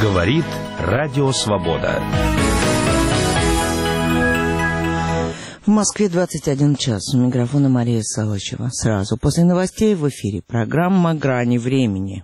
Говорит Радио Свобода. В Москве 21 час. У микрофона Мария Салычева. Сразу после новостей в эфире программа «Грани времени».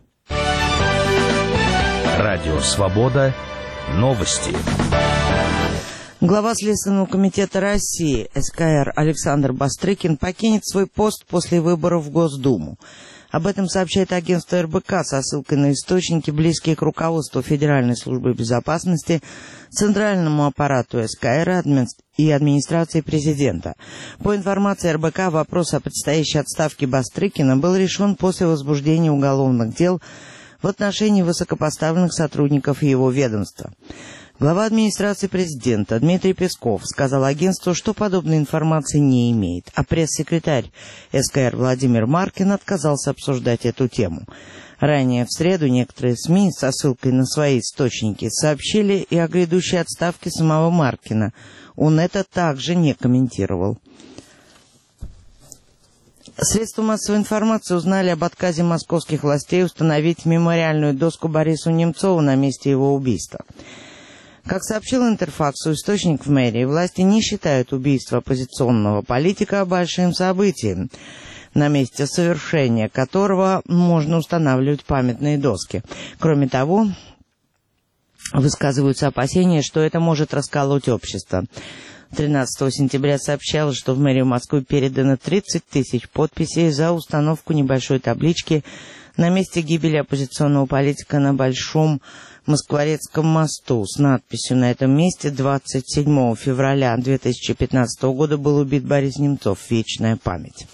Радио Свобода. Новости. Глава Следственного комитета России СКР Александр Бастрыкин покинет свой пост после выборов в Госдуму. Об этом сообщает агентство РБК со ссылкой на источники, близкие к руководству Федеральной службы безопасности, центральному аппарату СКР и администрации президента. По информации РБК, вопрос о предстоящей отставке Бастрыкина был решен после возбуждения уголовных дел в отношении высокопоставленных сотрудников его ведомства. Глава администрации президента Дмитрий Песков сказал агентству, что подобной информации не имеет, а пресс-секретарь СКР Владимир Маркин отказался обсуждать эту тему. Ранее в среду некоторые СМИ со ссылкой на свои источники сообщили и о грядущей отставке самого Маркина. Он это также не комментировал. Средства массовой информации узнали об отказе московских властей установить мемориальную доску Борису Немцову на месте его убийства. Как сообщил Интерфаксу источник в мэрии, власти не считают убийство оппозиционного политика большим событием, на месте совершения которого можно устанавливать памятные доски. Кроме того, высказываются опасения, что это может расколоть общество. 13 сентября сообщалось, что в мэрию Москвы передано 30 тысяч подписей за установку небольшой таблички на месте гибели оппозиционного политика на Большом Москворецком мосту с надписью «На этом месте 27 февраля 2015 года был убит Борис Немцов. Вечная память».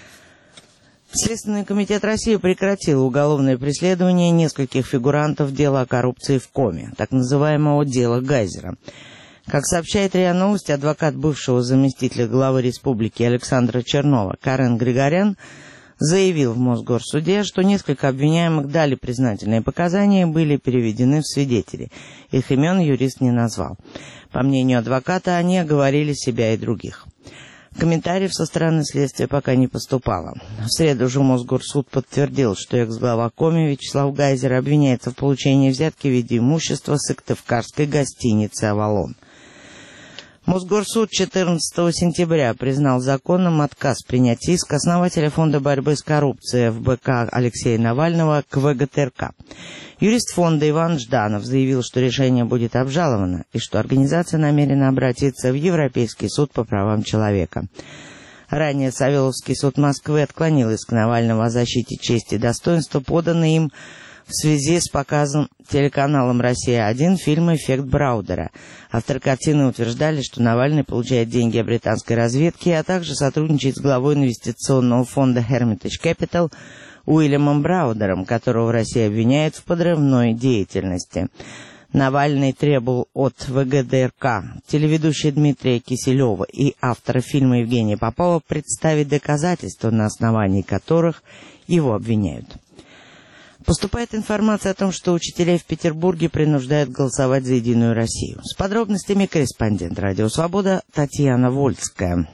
Следственный комитет России прекратил уголовное преследование нескольких фигурантов дела о коррупции в Коме, так называемого дела Гайзера. Как сообщает РИА Новости, адвокат бывшего заместителя главы республики Александра Чернова Карен Григорян заявил в Мосгорсуде, что несколько обвиняемых дали признательные показания и были переведены в свидетели. Их имен юрист не назвал. По мнению адвоката, они оговорили себя и других. Комментариев со стороны следствия пока не поступало. В среду же Мосгорсуд подтвердил, что экс-глава Коми Вячеслав Гайзер обвиняется в получении взятки в виде имущества с сыктывкарской гостиницы «Авалон». Мосгорсуд 14 сентября признал законным отказ принять иск основателя Фонда борьбы с коррупцией ФБК Алексея Навального к ВГТРК. Юрист фонда Иван Жданов заявил, что решение будет обжаловано и что организация намерена обратиться в Европейский суд по правам человека. Ранее Савеловский суд Москвы отклонил иск Навального о защите чести и достоинства, поданный им в связи с показом телеканалом «Россия-1» фильма «Эффект Браудера». Авторы картины утверждали, что Навальный получает деньги от британской разведки, а также сотрудничает с главой инвестиционного фонда Hermitage Capital Уильямом Браудером, которого Россия обвиняет в подрывной деятельности. Навальный требовал от ВГТРК, телеведущего Дмитрия Киселева и автора фильма Евгения Попова представить доказательства, на основании которых его обвиняют. Поступает информация о том, что учителей в Петербурге принуждают голосовать за «Единую Россию». С подробностями корреспондент «Радио Свобода» Татьяна Вольская.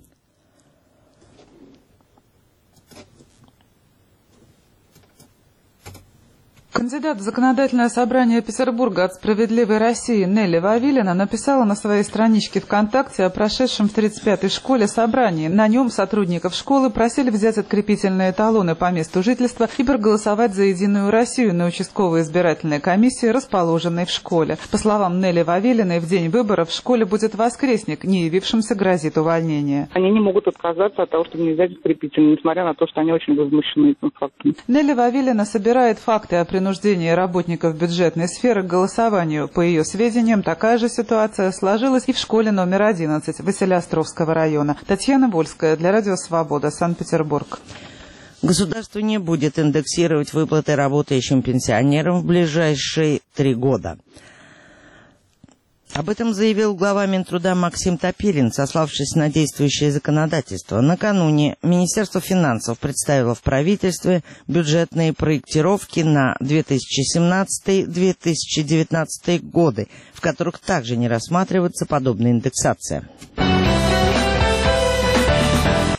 Кандидат в Законодательное собрание Петербурга от «Справедливой России» Нелли Вавилина написала на своей страничке ВКонтакте о прошедшем в 35-й школе собрании. На нем сотрудников школы просили взять открепительные талоны по месту жительства и проголосовать за «Единую Россию» на участковой избирательной комиссии, расположенной в школе. По словам Нелли Вавилиной, в день выборов в школе будет воскресник, не явившимся грозит увольнение. Они не могут отказаться от того, чтобы не взять открепительные, несмотря на то, что они очень возмущены этим фактом. Нелли Вавилина собирает факты о принуждении работников бюджетной сферы к голосованию. По ее сведениям, такая же ситуация сложилась и в школе номер 11 Василеостровского района. Татьяна Вольская для Радио Свобода, Санкт-Петербург. Государство не будет индексировать выплаты работающим пенсионерам в ближайшие 3 года. Об этом заявил глава Минтруда Максим Топилин, сославшись на действующее законодательство. Накануне Министерство финансов представило в правительстве бюджетные проектировки на 2017-2019 годы, в которых также не рассматривается подобная индексация.